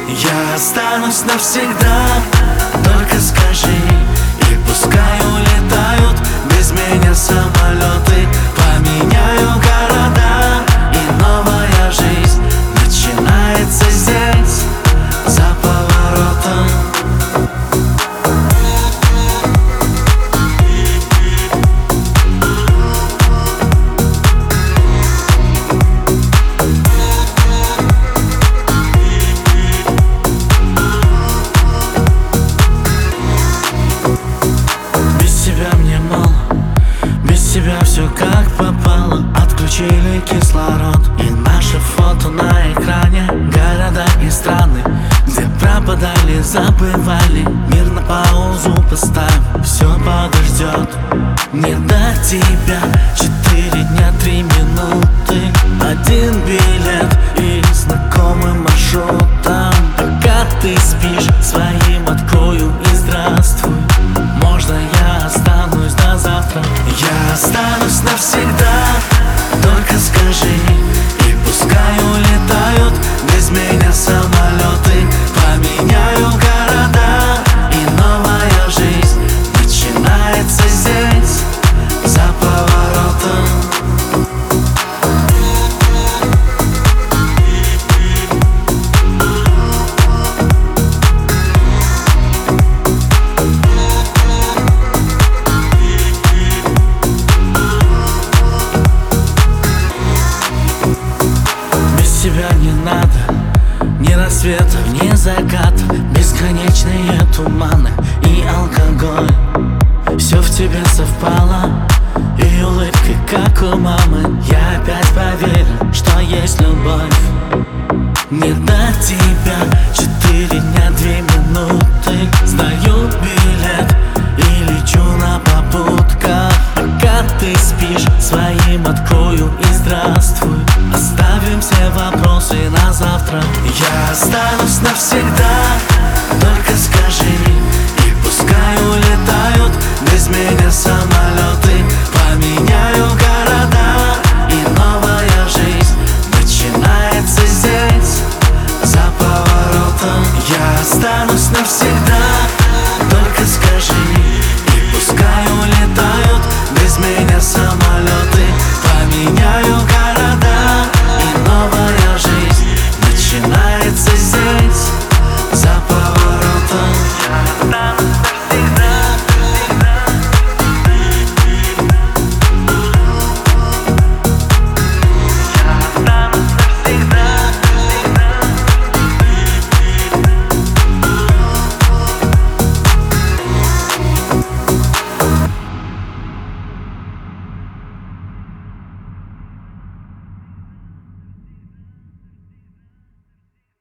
Я останусь навсегда, только скажи. И пускай улетают без меня самолеты, поменяю города, и новая жизнь начинается здесь, за поворотом. Все как попало, отключили кислород, и наше фото на экране. Города и страны, где пропадали, забывали, мир на паузу поставь, все подождет. Не до тебя 4 дня 3 минуты, один билет и знакомым маршрутом. Пока ты спишь, своим открою и здравствуй. Можно я останусь до завтра? Я останусь навсегда, только скажи. И пускай улетают без меня самолеты, поменяю города, и новая жизнь начинается здесь, за поворотом. Тебя не надо, ни рассветов, ни закатов, бесконечные туманы и алкоголь. Все в тебе совпало, и улыбка, как у мамы. Я опять поверил, что есть любовь. Не до тебя 4 дня 2 минуты, сдаю билет и лечу на попутках. Пока ты спишь, своим открою и здравствуй. Оставим все вопросы на завтра. Я останусь навсегда,